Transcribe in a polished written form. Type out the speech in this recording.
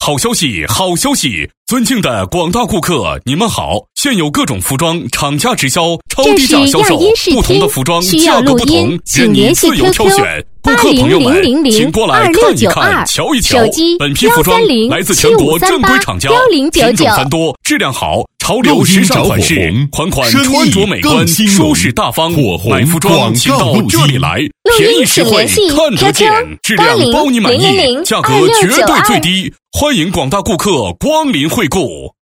好消息，好消息！尊敬的广大顾客，你们好！现有各种服装厂家直销，超低价销售，不同的服装价格不同，任你自由挑选。顾客朋友们，请过来看一看，瞧一瞧。本批服装来自全国正规厂家，品种繁多，质量好，潮流时尚款式，款款穿着美观，舒适大方。买服装请到这里来，便宜实惠，看得见，质量包你满意，价格绝对最低。欢迎广大顾客光临惠顾。